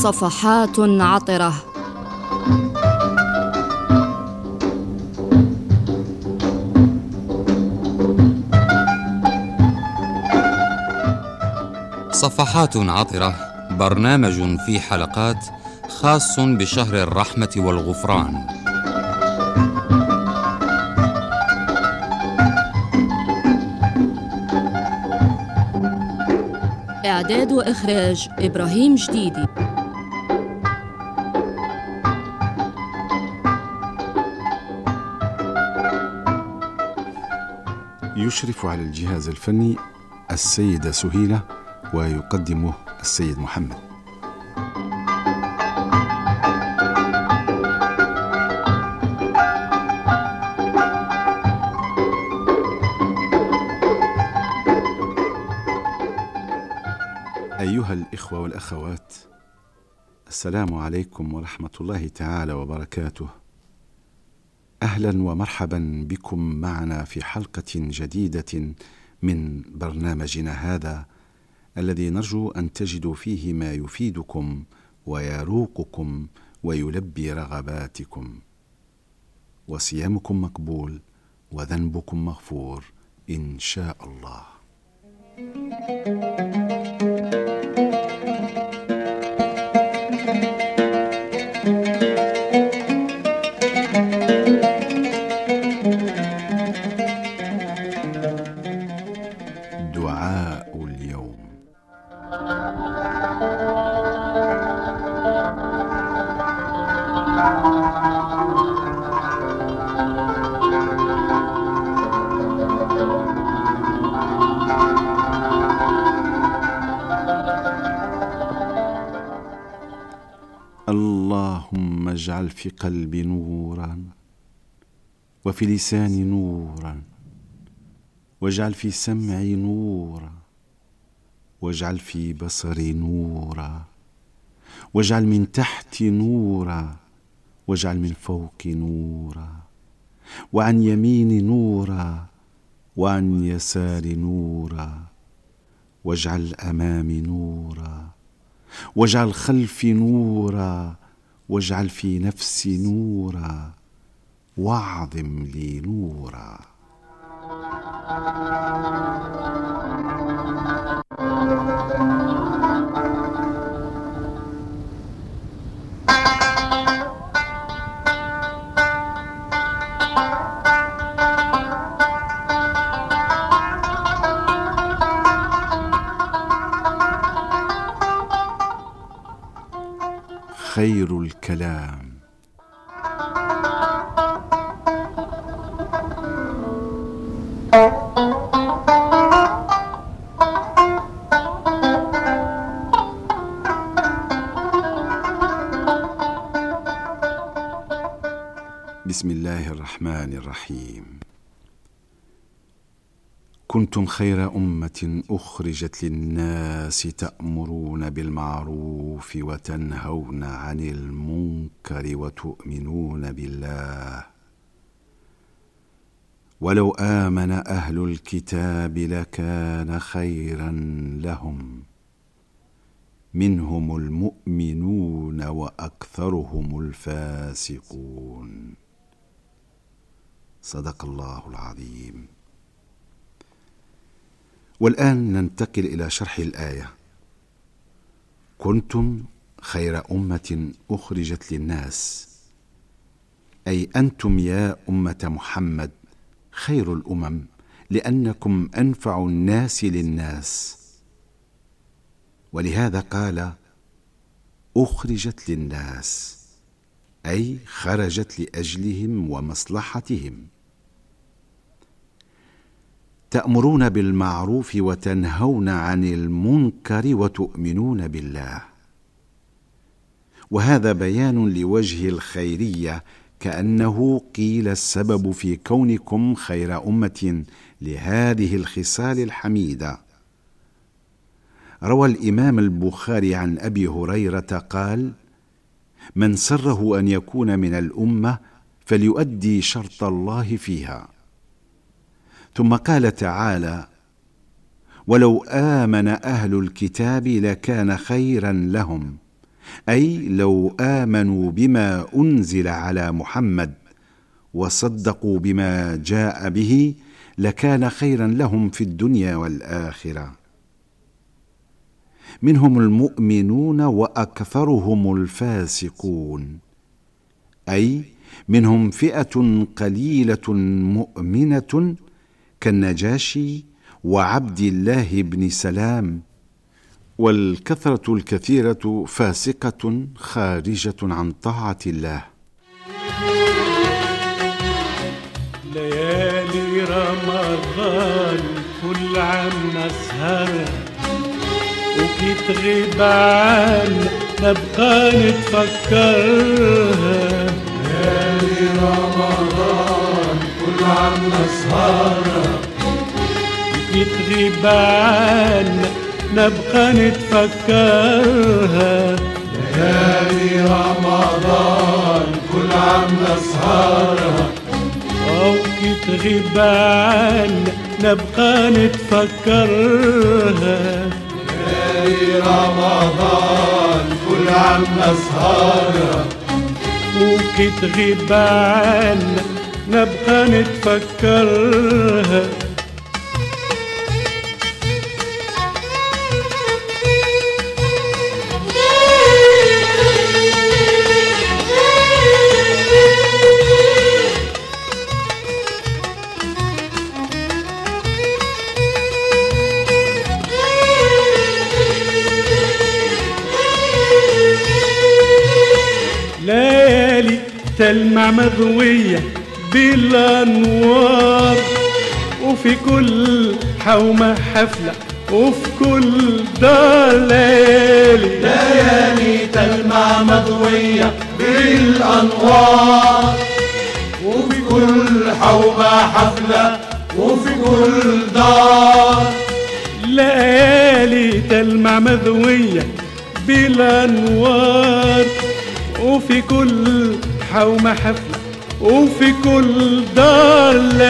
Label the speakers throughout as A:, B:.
A: صفحات عطرة.
B: صفحات عطرة برنامج في حلقات خاص بشهر الرحمة والغفران.
A: إعداد وإخراج إبراهيم جديدي.
C: يشرف على الجهاز الفني السيدة سهيلة، ويقدمه السيد محمد. أيها الإخوة والأخوات، السلام عليكم ورحمة الله تعالى وبركاته. أهلا ومرحبا بكم معنا في حلقة جديدة من برنامجنا هذا، الذي نرجو أن تجدوا فيه ما يفيدكم ويروقكم ويلبي رغباتكم، وصيامكم مقبول وذنبكم مغفور إن شاء الله. دعاء اليوم. اللهم اجعل في قلبي نورا، وفي لساني نورا، واجعل في سمعي نورا، واجعل في بصري نورا، واجعل من تحتي نورا، واجعل من فوقي نورا، وعن يميني نورا، وعن يساري نورا، واجعل أمامي نورا، واجعل خلفي نورا، واجعل في نفسي نورا، واعظم لي نورا. خير الكلام بسم الله الرحمن الرحيم. كنتم خير أمة أخرجت للناس تأمرون بالمعروف وتنهون عن المنكر وتؤمنون بالله، ولو آمن أهل الكتاب لكان خيرا لهم، منهم المؤمنون وأكثرهم الفاسقون. صدق الله العظيم. والآن ننتقل إلى شرح الآية. كنتم خير أمة أخرجت للناس، أي أنتم يا أمة محمد خير الأمم، لأنكم أنفع الناس للناس، ولهذا قال أخرجت للناس، أي خرجت لأجلهم ومصلحتهم. تأمرون بالمعروف وتنهون عن المنكر وتؤمنون بالله، وهذا بيان لوجه الخيرية، كأنه قيل السبب في كونكم خير أمة لهذه الخصال الحميدة. روى الإمام البخاري عن أبي هريرة قال: من سره أن يكون من الأمة فليؤدي شرط الله فيها. ثم قال تعالى: ولو آمن أهل الكتاب لكان خيرا لهم، أي لو آمنوا بما أنزل على محمد وصدقوا بما جاء به لكان خيرا لهم في الدنيا والآخرة. منهم المؤمنون وأكثرهم الفاسقون، أي منهم فئة قليلة مؤمنة كالنجاشي وعبد الله بن سلام، والكثرة الكثيرة فاسقة خارجة عن طاعة الله.
D: ليالي رمضان كل عام نسهرها، وكي تغيب عنا نبقى نتفكرها.
E: ليالي رمضان كل عام نسهرها،
D: وكي تغيب عنا نبقى نتفكرها.
E: ليالي رمضان كل عام نسهرها،
D: وكي تغيب عنا نبقى نتفكرها.
E: ليالي رمضان كل عام نسهرها،
D: وكي تغيب عنا نبقى نتفكرها. ليالي تلمع مضوية بالأنوار، وفي كل حومة حفلة وفي كل دار.
E: ليالي تلمع مضوية بالأنوار، وفي كل حومة حفلة وفي كل دار.
D: ليالي تلمع مضوية بالأنوار، وفي كل حومة حفلة وفي كل دار.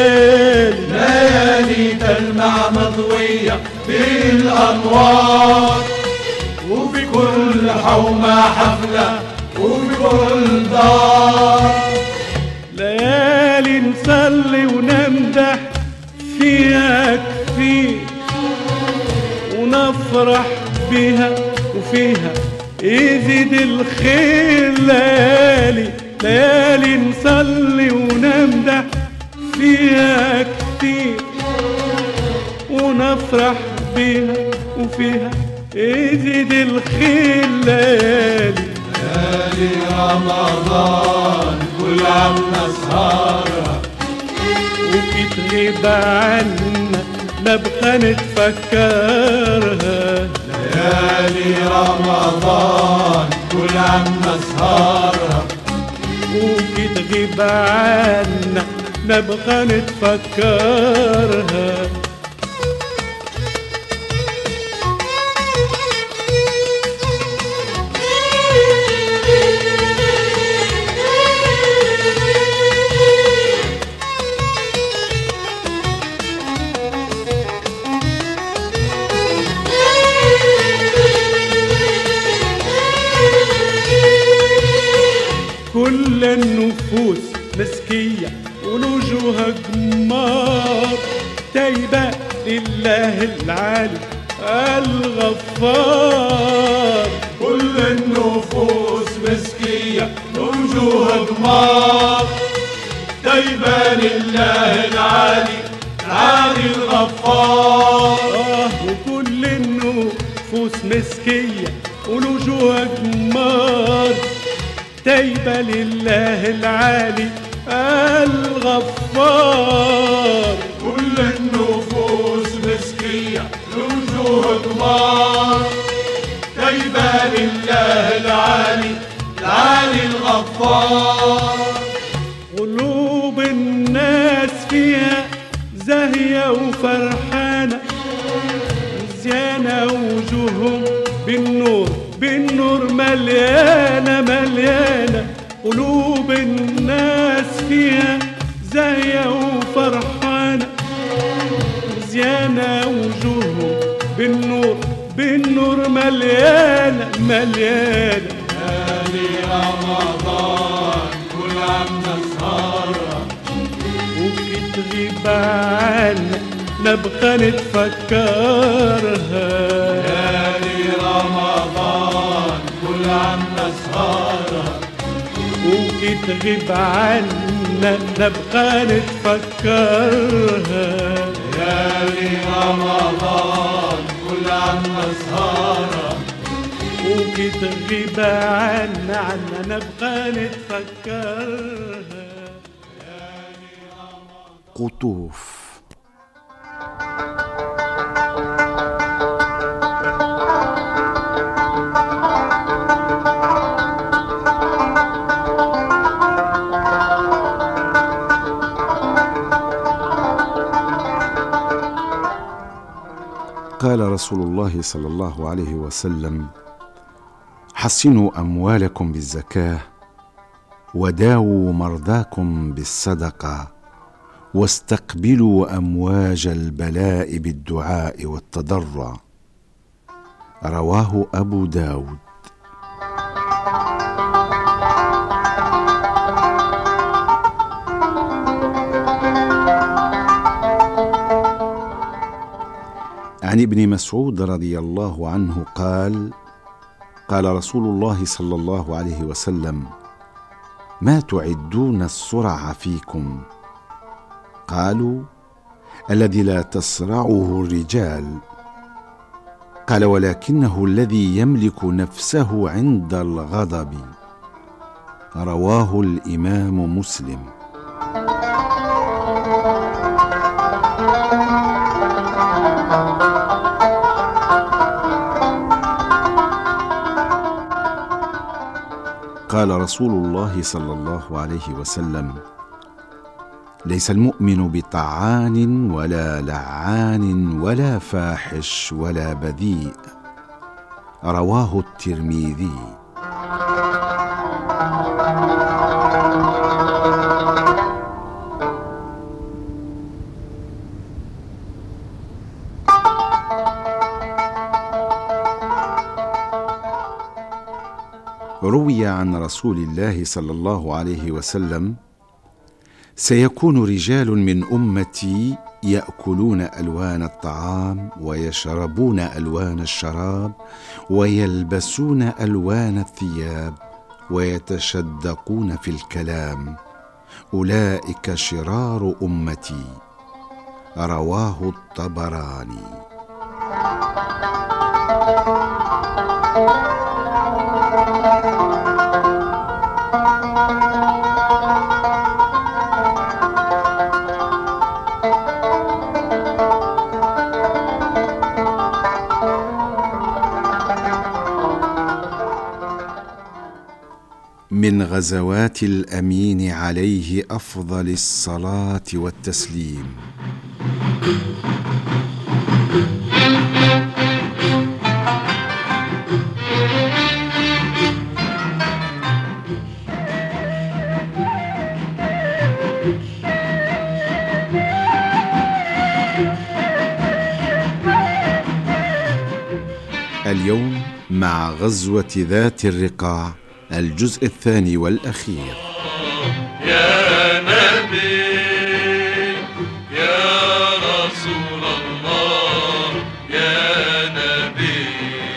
E: ليالي تلمع مضوية بالأنوار، وفي كل حومة حفلة وفي كل دار.
D: ليالي نصلي ونمدح فيها كثير، ونفرح بها وفيها يزيد الخير. ليالي نصلي ونمدح فيها كتير، ونفرح بها وفيها يزيد الخير.
E: ليالي رمضان كل عام نسهرها،
D: وكي تغيب عنا نبقى نتفكرها.
E: ليالي رمضان كل عام نسهرها،
D: وكي تغيب عنا نبقى نتفكرها. كل النفوس مسكية والوجوه قمار، تايبة لله العالي الغفار.
E: كل النفوس مسكية وجوه قمار، تايبة لله العالي الغفار.
D: وكل النفوس مسكية والوجوه قمار، تايبة لله العالي الغفار.
E: كل النفوس مسكية وجوه قمار، تايبة لله العالي الغفار.
D: قلوب الناس فيها زاهية وفرحانة، زيانة وجوههم بالنور مليانة. قلوب الناس فيها زاهية وفرحانة، زيانة وجوههم بالنور مليانة.
E: رمضان كل عام نسهرة
D: وبتغيب عنا نبقى نتفكرها.
E: ليالي رمضان كل عام نسهرة
D: وبتغيب عنا نبقى نتفكرها.
E: ليالي رمضان كل عام نسهرة
D: وبتغيب عنا نبقى نتفكرها.
C: قطوف. قال رسول الله صلى الله عليه وسلم: حصنوا أموالكم بالزكاة، وداووا مرضاكم بالصدقة، واستقبلوا أمواج البلاء بالدعاء والتضرع. رواه أبو داود. عن ابن مسعود رضي الله عنه قال: قال رسول الله صلى الله عليه وسلم: ما تعدون الصرع فيكم؟ قالوا: الذي لا تصرعه الرجال. قال: ولكنه الذي يملك نفسه عند الغضب. رواه الإمام مسلم. قال رسول الله صلى الله عليه وسلم: ليس المؤمن بطعان ولا لعان ولا فاحش ولا بذيء. رواه الترمذي. روي عن رسول الله صلى الله عليه وسلم: سيكون رجال من أمتي يأكلون ألوان الطعام ويشربون ألوان الشراب ويلبسون ألوان الثياب ويتشدقون في الكلام، أولئك شرار أمتي. رواه الطبراني. من غزوات الأمين عليه أفضل الصلاة والتسليم. اليوم مع غزوة ذات الرقاع، الجزء الثاني والأخير.
E: يا نبي يا رسول الله يا نبي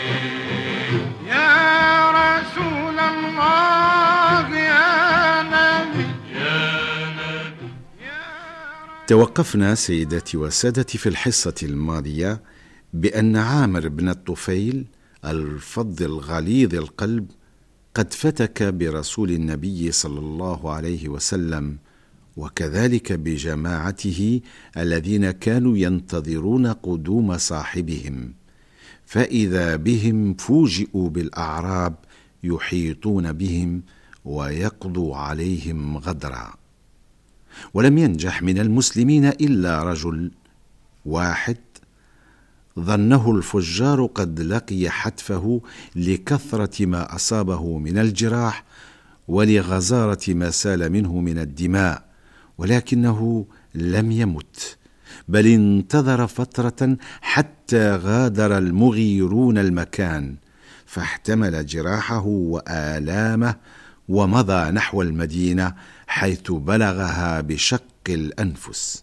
D: يا رسول الله يا نبي
E: يا نبي.
C: توقفنا سيداتي وسادتي في الحصة الماضية بأن عامر بن الطفيل الفظ الغليظ القلب قد فتك برسول النبي صلى الله عليه وسلم، وكذلك بجماعته الذين كانوا ينتظرون قدوم صاحبهم، فإذا بهم فوجئوا بالأعراب يحيطون بهم ويقضوا عليهم غدرا. ولم ينجح من المسلمين إلا رجل واحد ظنه الفجار قد لقي حتفه لكثرة ما أصابه من الجراح ولغزارة ما سال منه من الدماء، ولكنه لم يمت، بل انتظر فترة حتى غادر المغيرون المكان، فاحتمل جراحه وآلامه ومضى نحو المدينة حيث بلغها بشق الأنفس.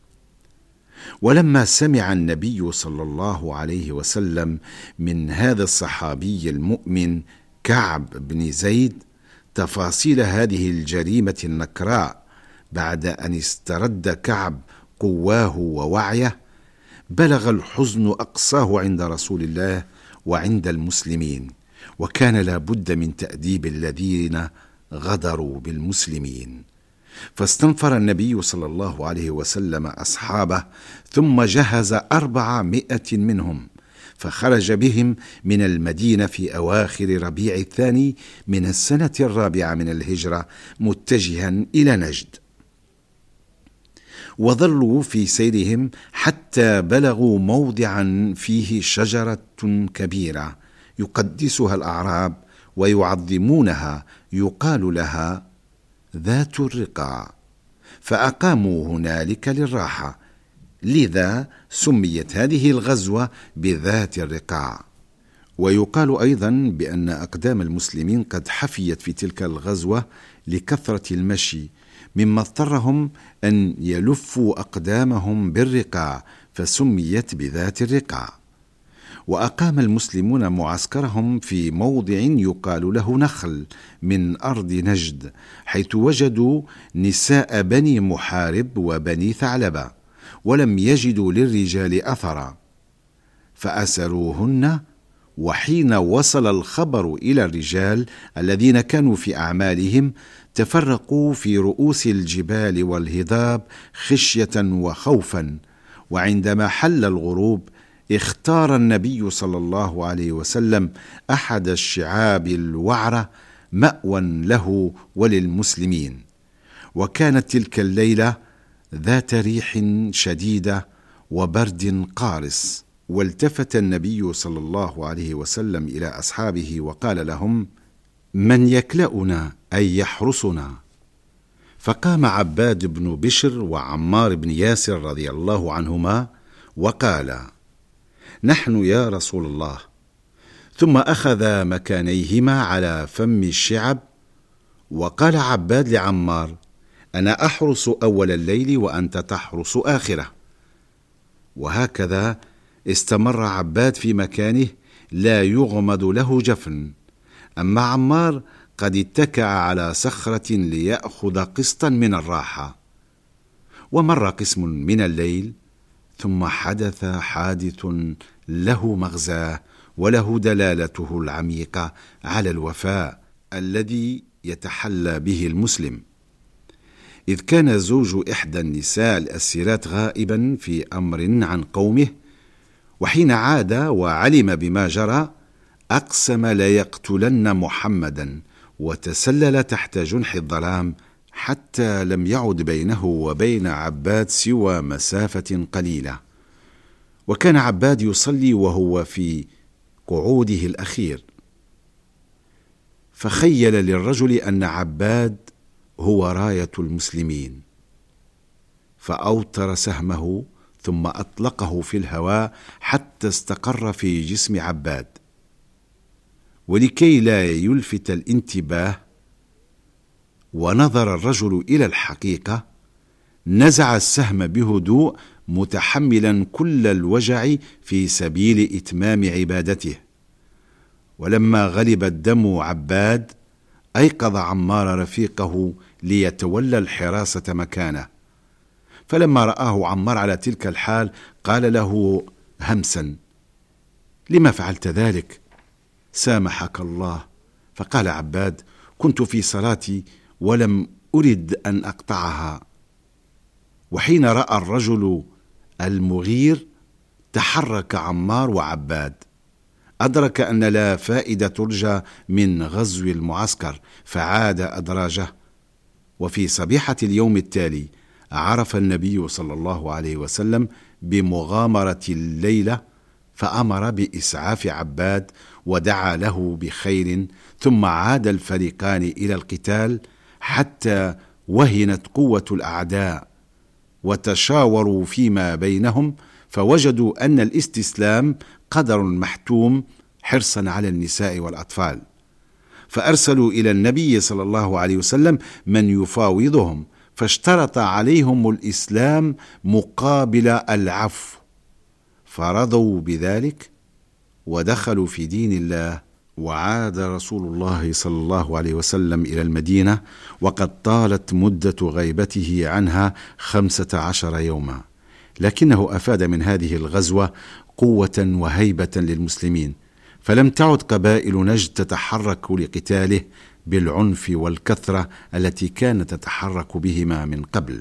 C: ولما سمع النبي صلى الله عليه وسلم من هذا الصحابي المؤمن كعب بن زيد تفاصيل هذه الجريمة النكراء بعد أن استرد كعب قواه ووعيه، بلغ الحزن أقصاه عند رسول الله وعند المسلمين، وكان لا بد من تأديب الذين غدروا بالمسلمين. فاستنفر النبي صلى الله عليه وسلم أصحابه، ثم جهز 400 منهم، فخرج بهم من المدينة في أواخر ربيع الثاني من السنة 4 من الهجرة متجها إلى نجد. وظلوا في سيرهم حتى بلغوا موضعا فيه شجرة كبيرة يقدسها الأعراب ويعظمونها، يقال لها ذات الرقاع، فأقاموا هنالك للراحة، لذا سميت هذه الغزوة بذات الرقاع. ويقال أيضا بأن أقدام المسلمين قد حفيت في تلك الغزوة لكثرة المشي، مما اضطرهم أن يلفوا أقدامهم بالرقاع، فسميت بذات الرقاع. وأقام المسلمون معسكرهم في موضع يقال له نخل من أرض نجد، حيث وجدوا نساء بني محارب وبني ثعلبة، ولم يجدوا للرجال أثرا، فأسروهن. وحين وصل الخبر إلى الرجال الذين كانوا في أعمالهم، تفرقوا في رؤوس الجبال والهضاب خشية وخوفا. وعندما حل الغروب اختار النبي صلى الله عليه وسلم أحد الشعاب الوعرة مأوى له وللمسلمين. وكانت تلك الليلة ذات ريح شديدة وبرد قارس، والتفت النبي صلى الله عليه وسلم إلى أصحابه وقال لهم: من يكلأنا أي يحرسنا؟ فقام عباد بن بشر وعمار بن ياسر رضي الله عنهما وقال: نحن يا رسول الله. ثم أخذ مكانيهما على فم الشعب. وقال عباد لعمار: أنا أحرس أول الليل وأنت تحرس آخره. وهكذا استمر عباد في مكانه لا يغمد له جفن، أما عمار قد اتكأ على صخرة ليأخذ قسطا من الراحة. ومر قسم من الليل، ثم حدث حادث له مغزاه وله دلالته العميقة على الوفاء الذي يتحلى به المسلم. إذ كان زوج إحدى النساء الأسيرات غائبا في أمر عن قومه، وحين عاد وعلم بما جرى أقسم ليقتلن محمدا، وتسلل تحت جنح الظلام حتى لم يعد بينه وبين عباد سوى مسافة قليلة. وكان عباد يصلي وهو في قعوده الأخير، فخيل للرجل أن عباد هو راية المسلمين، فأوتر سهمه ثم أطلقه في الهواء حتى استقر في جسم عباد. ولكي لا يلفت الانتباه ونظر الرجل إلى الحقيقة، نزع السهم بهدوء متحملا كل الوجع في سبيل إتمام عبادته. ولما غلب الدم عباد أيقظ عمار رفيقه ليتولى الحراسة مكانه، فلما رآه عمار على تلك الحال قال له همسا: لما فعلت ذلك؟ سامحك الله. فقال عباد: كنت في صلاتي ولم أرد أن أقطعها. وحين رأى الرجل المغير تحرك عمار وعباد، أدرك أن لا فائدة ترجى من غزو المعسكر، فعاد أدراجه. وفي صبيحة اليوم التالي عرف النبي صلى الله عليه وسلم بمغامرة الليلة، فأمر بإسعاف عباد ودعا له بخير، ثم عاد الفريقان إلى القتال حتى وهنت قوة الأعداء، وتشاوروا فيما بينهم فوجدوا أن الاستسلام قدر محتوم حرصا على النساء والأطفال. فأرسلوا إلى النبي صلى الله عليه وسلم من يفاوضهم، فاشترط عليهم الإسلام مقابل العفو، فرضوا بذلك ودخلوا في دين الله. وعاد رسول الله صلى الله عليه وسلم إلى المدينة وقد طالت مدة غيبته عنها 15 يوما، لكنه أفاد من هذه الغزوة قوة وهيبة للمسلمين، فلم تعد قبائل نجد تتحرك لقتاله بالعنف والكثرة التي كانت تتحرك بهما من قبل.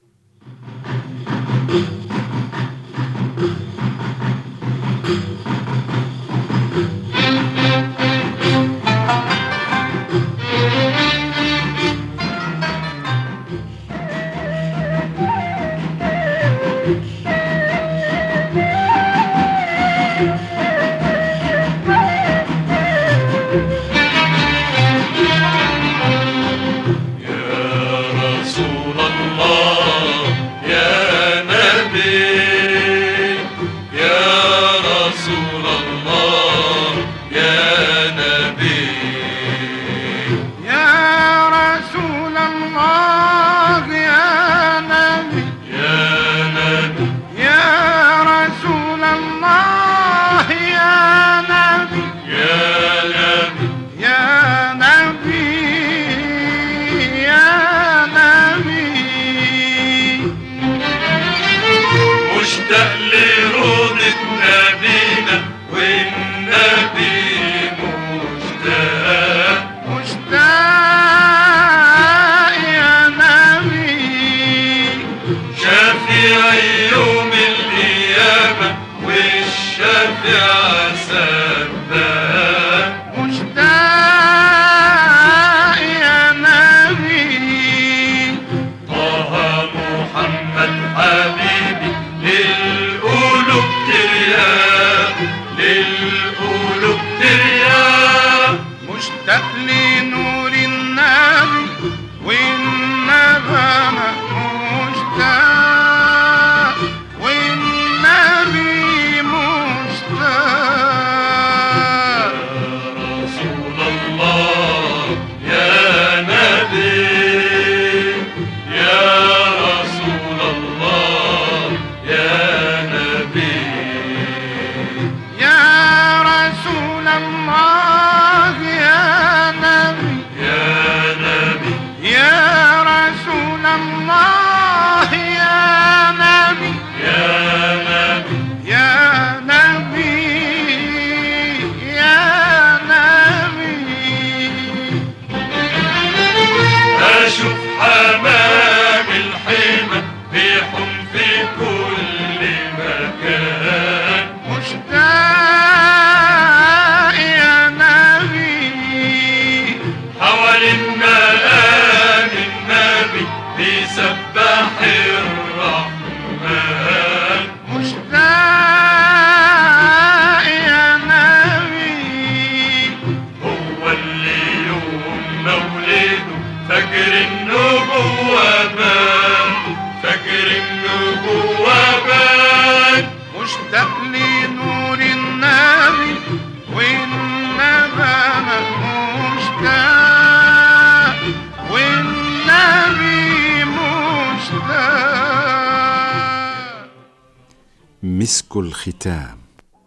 C: مسك الختام.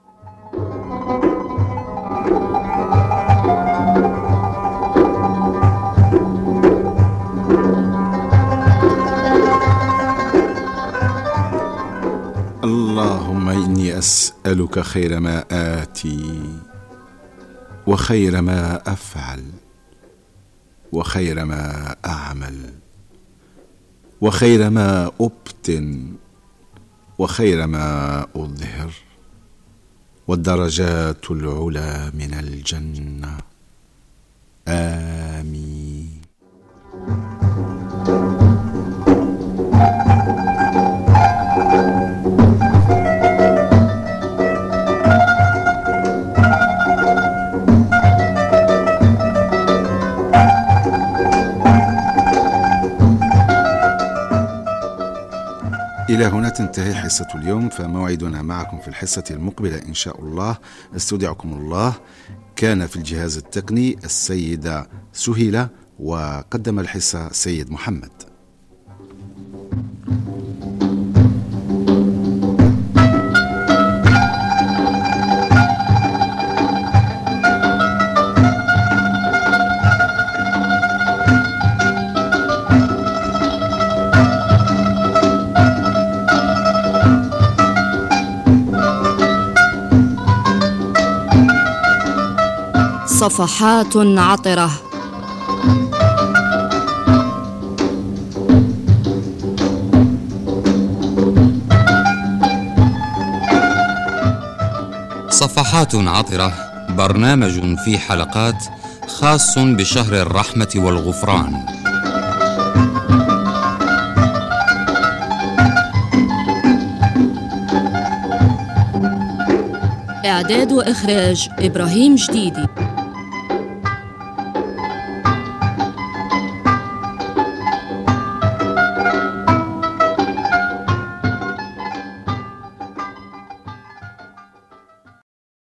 C: اللهم إني أسألك خير ما آتي وخير ما أفعل وخير ما أعمل وخير ما أبتن وخير ما أظهر والدرجات العلى من الجنة. آمين. إلى هنا تنتهي حصة اليوم، فموعدنا معكم في الحصة المقبلة إن شاء الله. استودعكم الله. كان في الجهاز التقني السيدة سهيلة، وقدم الحصة سيد محمد.
A: صفحات عطرة.
B: صفحات عطرة برنامج في حلقات خاص بشهر الرحمة والغفران.
A: إعداد وإخراج إبراهيم جديدي.